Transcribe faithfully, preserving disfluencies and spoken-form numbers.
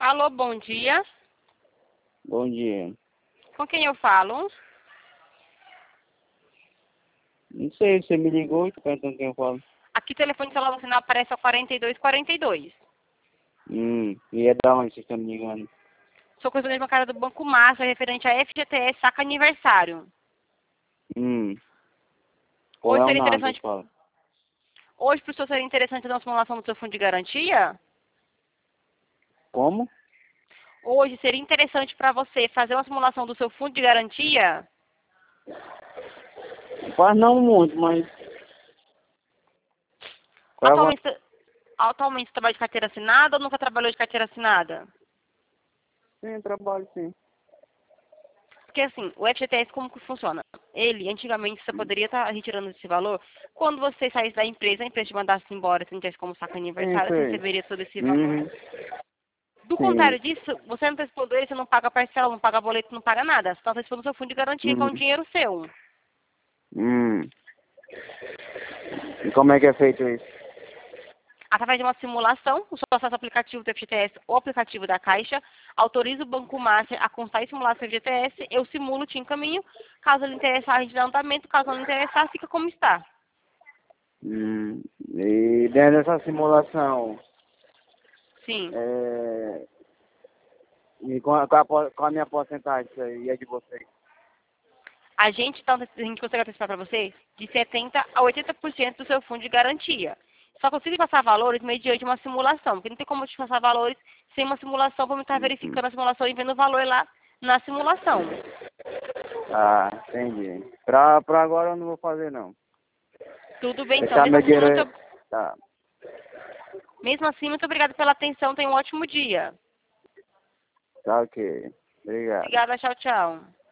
Alô, bom dia. Bom dia. Com quem eu falo? Não sei, você me ligou e tá perguntando quem eu falo. Aqui o telefone celular você não aparece ao quarenta e dois quarenta e dois. Hum, e é da onde vocês estão me ligando? Sou correspondente bancária do Banco Massa, referente a F G T S Saca Aniversário. Hum, qual Hoje é o seria nome que eu interessante, falo? hoje para o senhor seria interessante fazer uma simulação do seu fundo de garantia? Como? Hoje seria interessante para você fazer uma simulação do seu fundo de garantia? Faz não muito, mas... Qual é o... Atualmente, atualmente você trabalha de carteira assinada ou nunca trabalhou de carteira assinada? Sim, trabalho sim. Porque assim, o F G T S como que funciona? Ele, antigamente, você poderia estar retirando esse valor. Quando você saísse da empresa, a empresa te mandasse embora, se não tivesse como saca Sim, aniversário, você sei. receberia todo esse valor. Uhum, Do sim. contrário disso, você não antecipou ele, você não paga parcela, não paga boleto, não paga nada. Você está antecipando o seu fundo de garantia, que é um Uhum, dinheiro seu. hum. E como é que é feito isso? Através de uma simulação, o seu acesso ao aplicativo do F G T S ou aplicativo da Caixa, autoriza o Banco Master a constar e simular seu F G T S, eu simulo, te encaminho. Caso ele interessar, a gente dá andamento. Caso não interessar, fica como está. Hum, e dentro dessa simulação, Sim. é... E qual, qual, a, po- qual a minha porcentagem disso aí? E é de vocês? A gente, tá, a gente consegue antecipar para vocês de setenta por cento a oitenta por cento do seu fundo de garantia. Só consigo passar valores mediante uma simulação, porque não tem como eu te passar valores sem uma simulação, para eu estar Uhum. verificando a simulação e vendo o valor lá na simulação. Ah, entendi. Pra, pra agora eu não vou fazer não. Tudo bem, então. Deixar Mesmo meu assim, dinheiro muito, aí. Tá, mesmo assim, muito obrigada pela atenção. Tenha um ótimo dia. tá ok. Obrigado. Obrigada, tchau, tchau.